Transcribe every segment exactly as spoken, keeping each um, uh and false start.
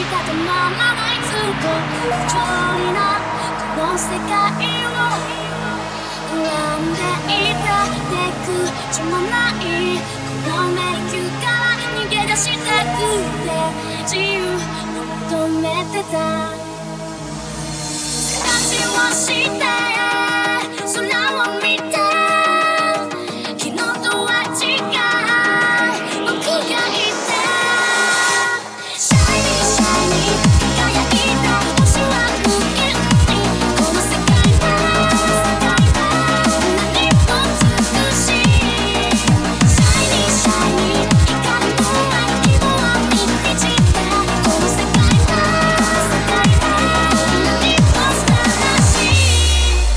た止まらないずっと不条理なこの世界を恨んでいたネクじもないこの迷宮から逃げ出したくて自由を求めてた形をして空を見て昨日とは違う僕がいてシャイニーシャイニー輝いた星は無限にこの世界は世界は何も美しいシャイニーシャイニー光のない希望に満ちたこの世界は世界は何も素晴らしい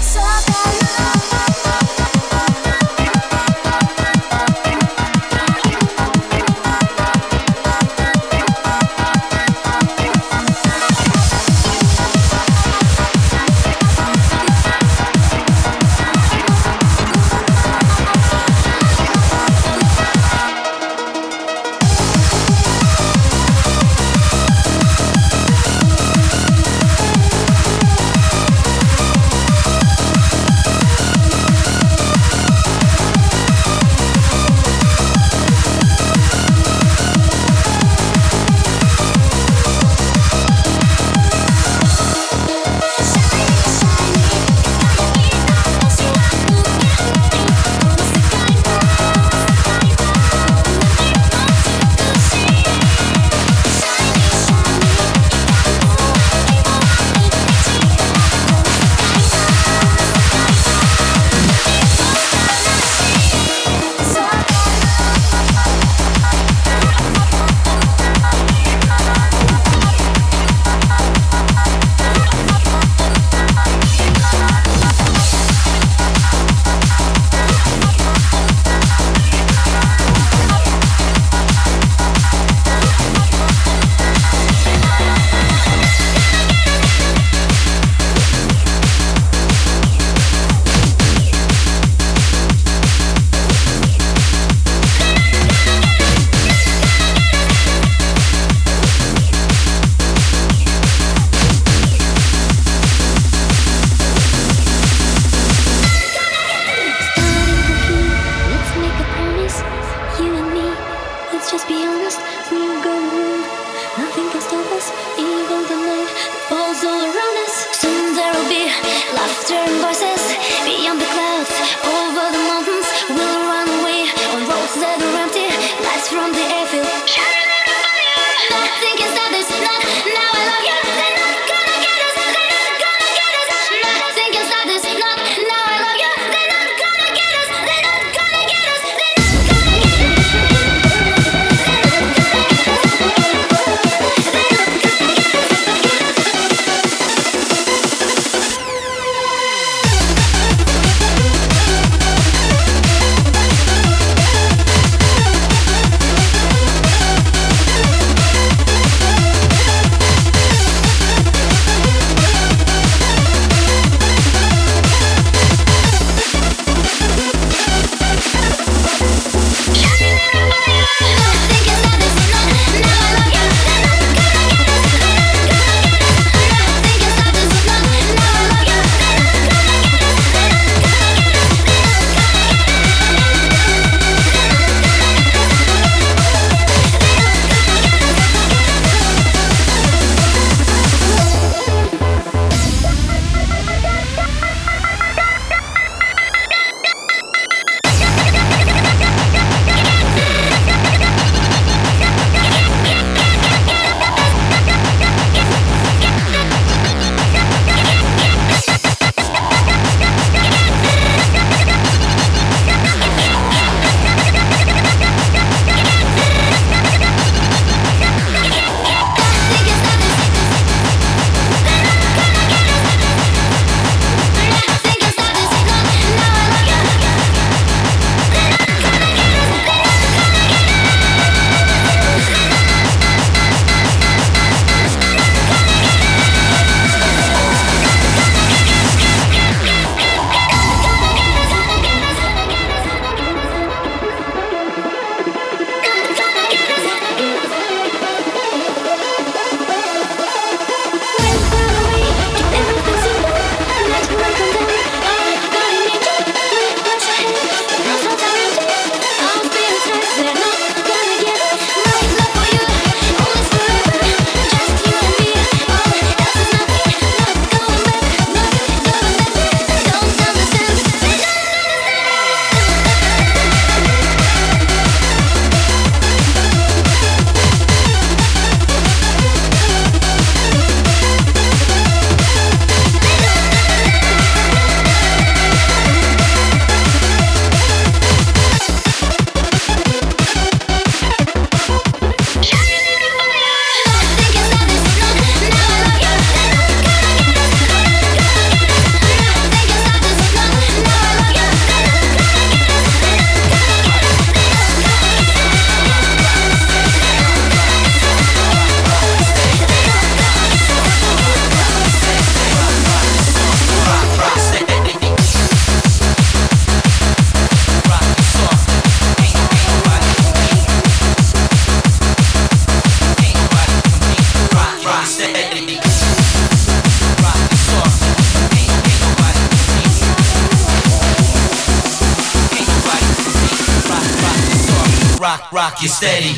rock you steady.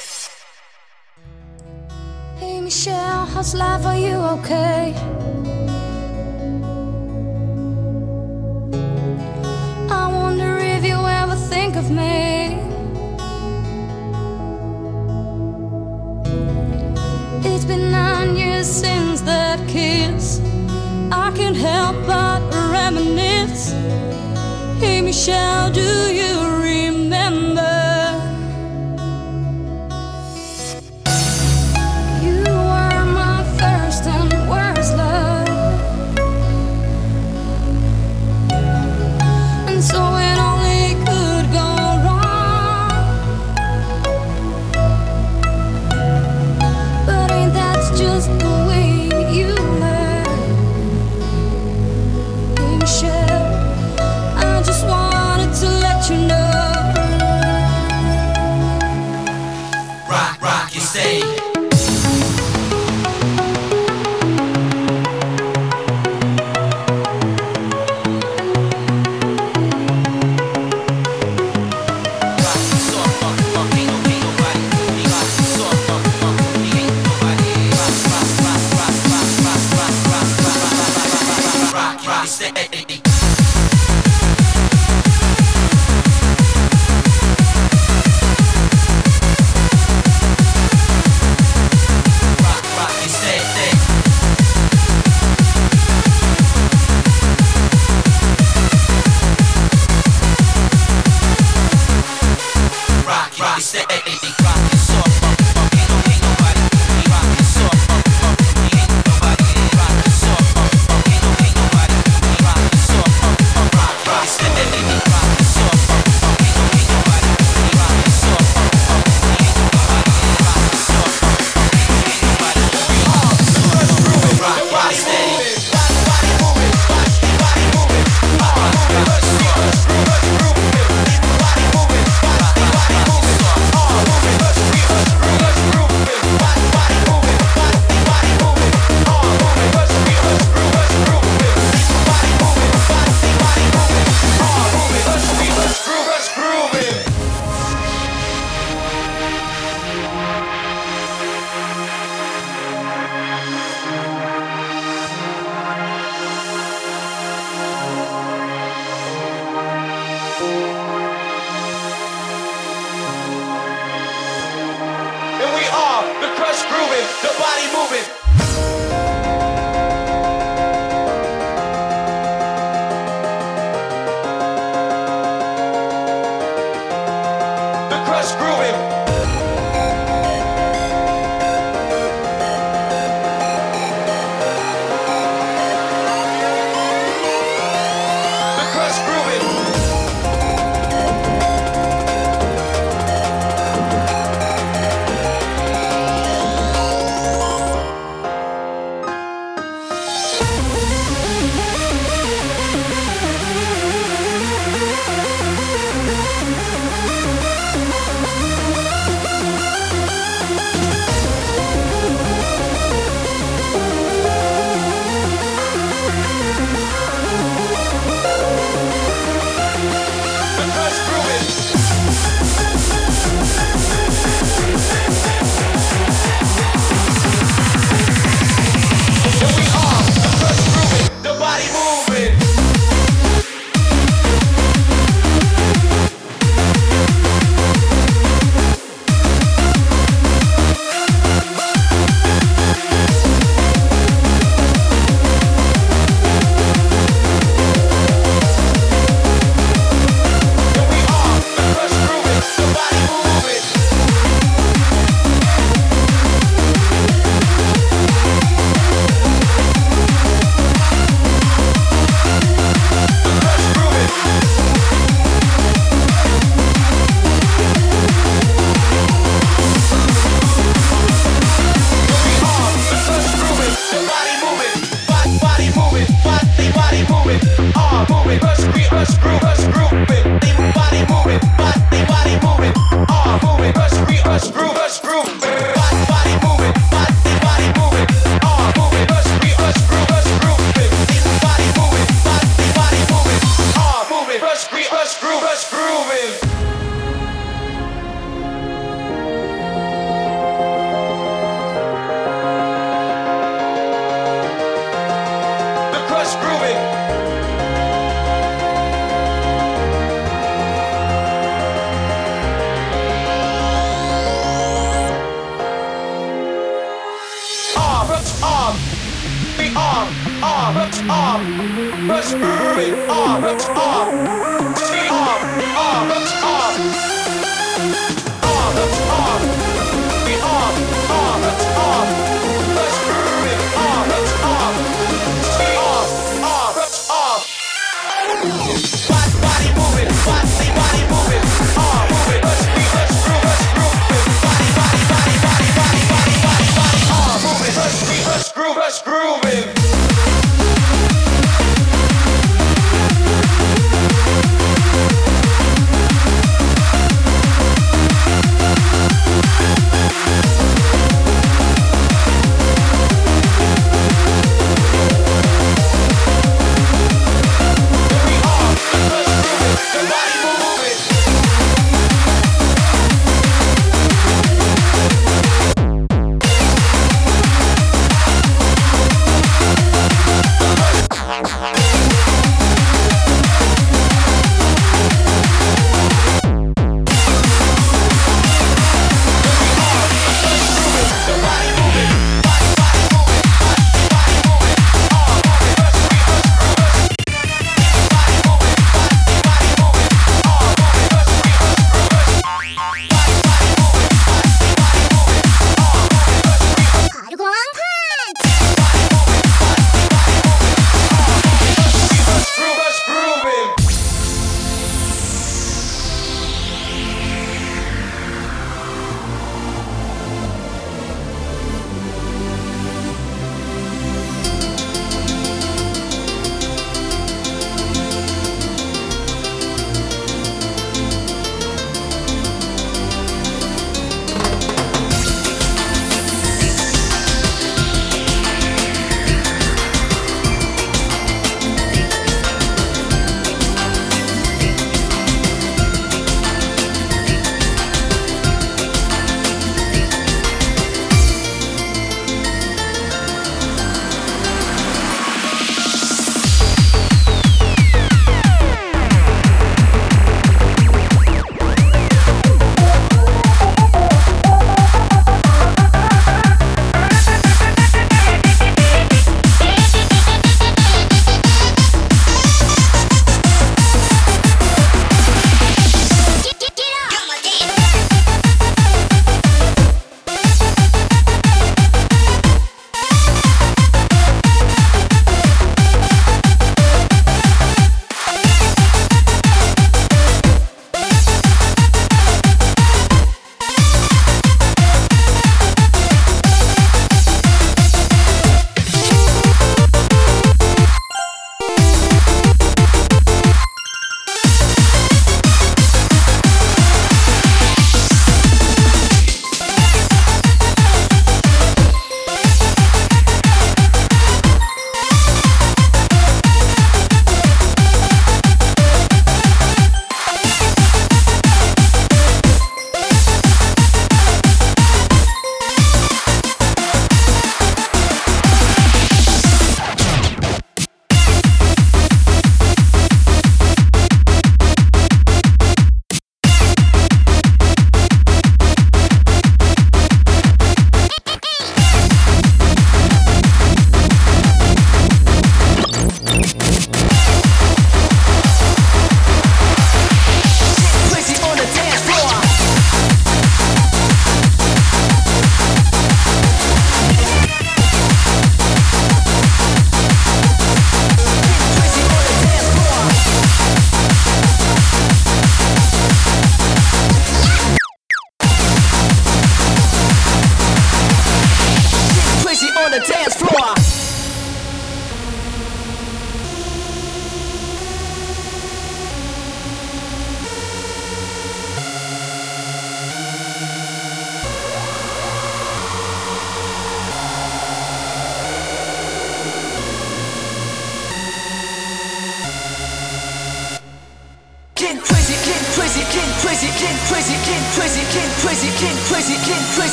Hey Michelle, how's life? Are you okay? I wonder if you ever think of me. It's been nine years since that kiss. I can't help but reminisce. Hey Michelle, do you remember? You were my first and worst love, and so it only could go wrong. But ain't that just the way you learn? Hey Michelle, I just wanted to let you know. Rock, rock you steady.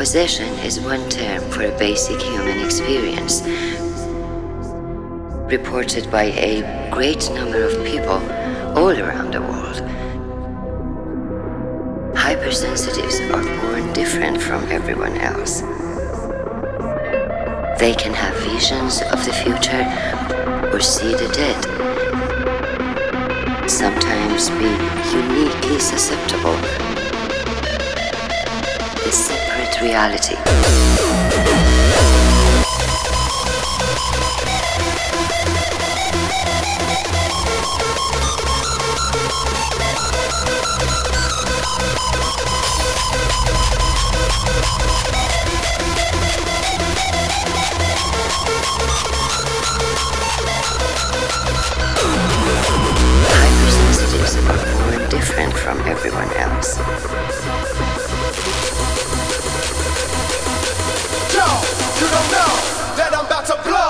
Possession is one term for a basic human experience, reported by a great number of people all around the world. Hypersensitives are born different from everyone else. They can have visions of the future or see the dead. Sometimes be uniquely susceptible. A separate reality. Hypersensitives are born different from everyone else. You don't know that I'm about to blow.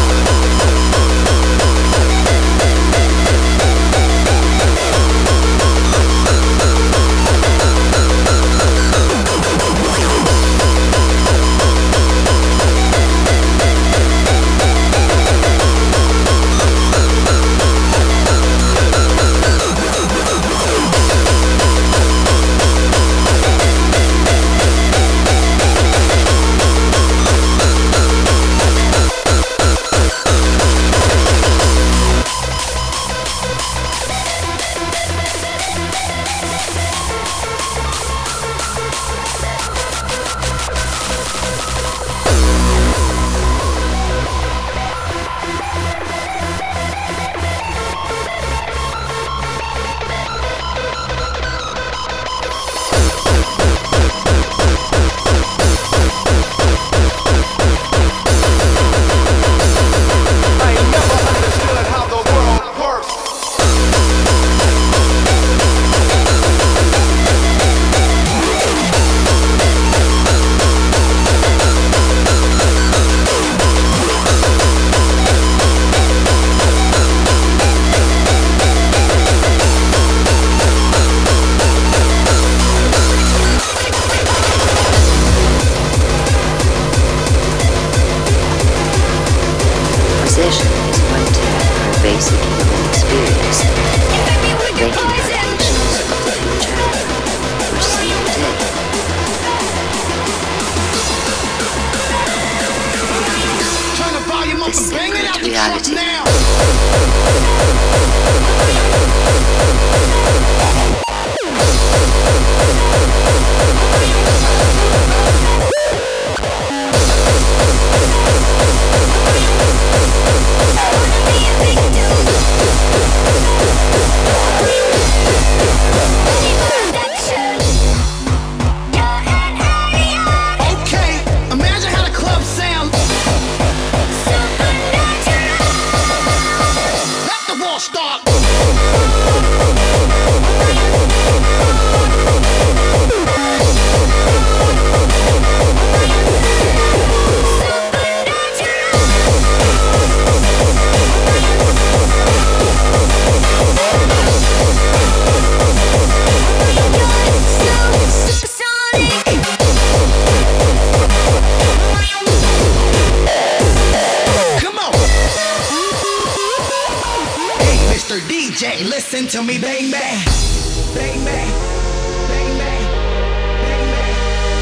Listen to me, bang bang, bang bang, bang bang, bang bang.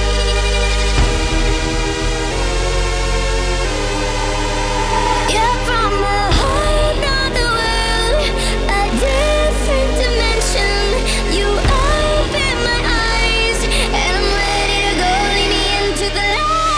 You're from a whole nother world, a different dimension. You open my eyes, and I'm ready to go leaning into the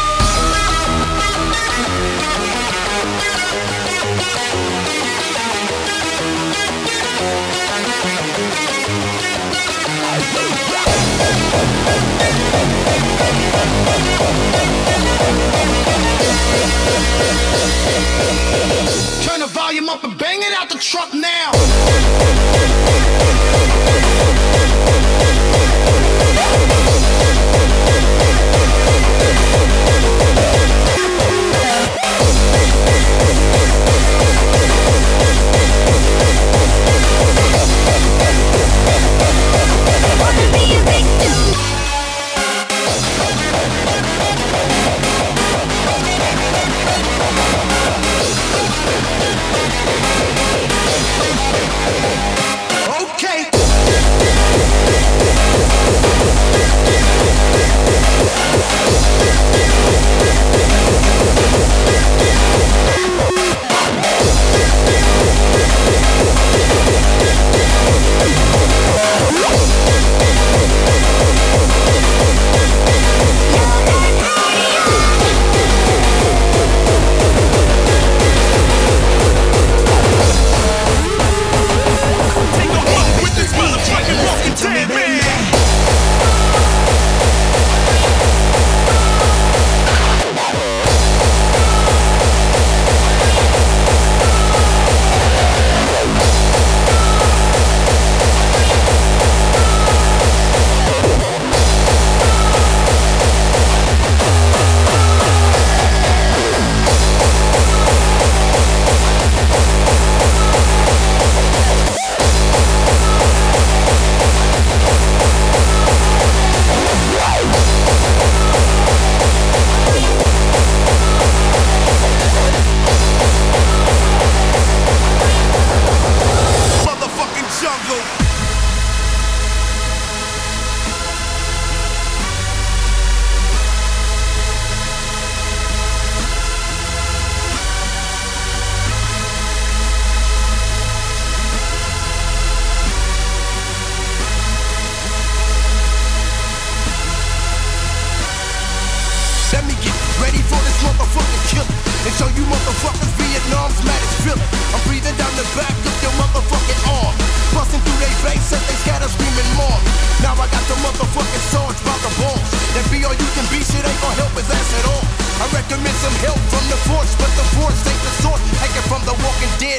Turn the volume up and bang it out the truck now. wanna be a victim.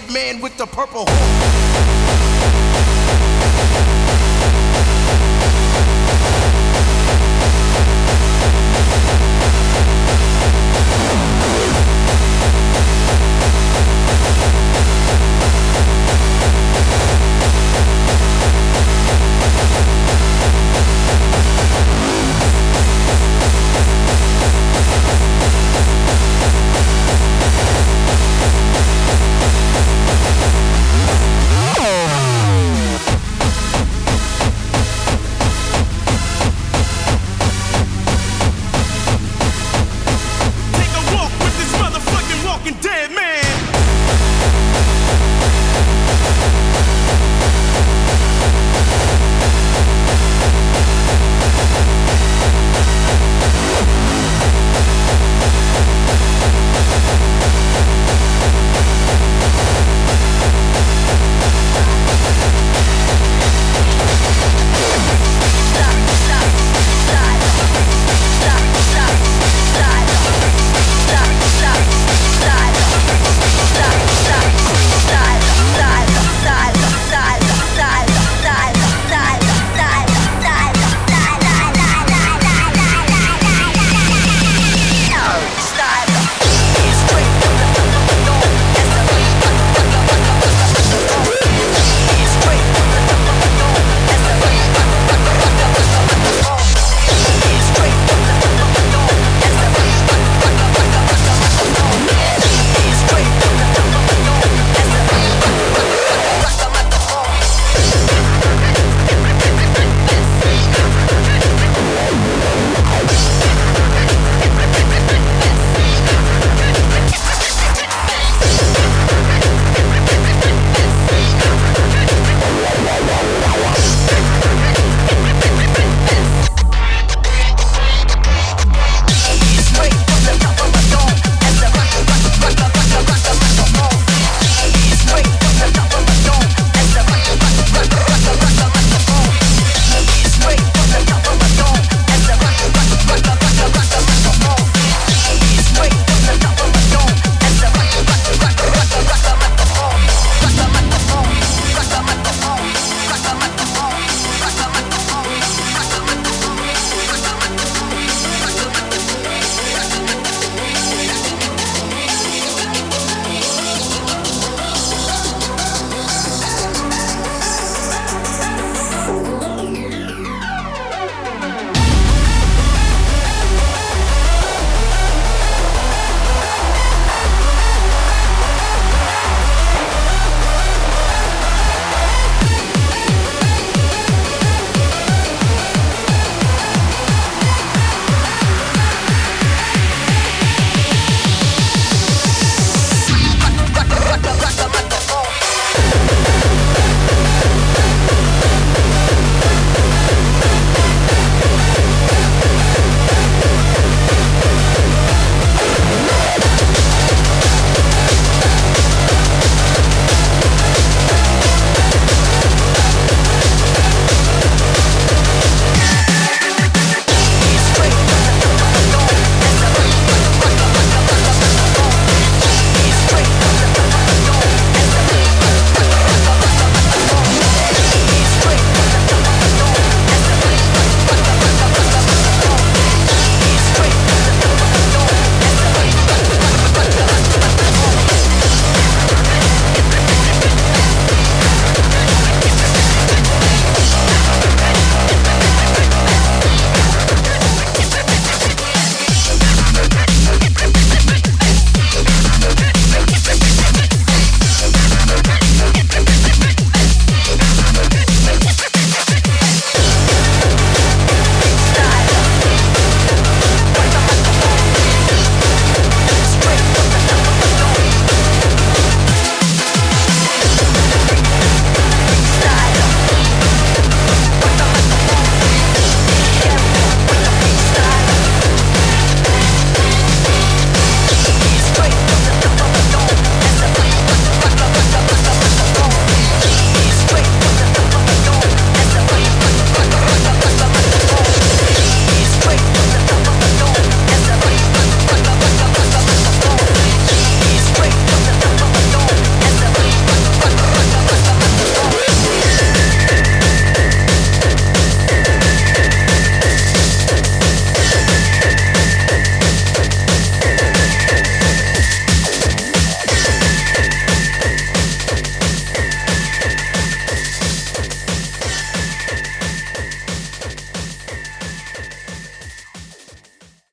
red man with the purple horn.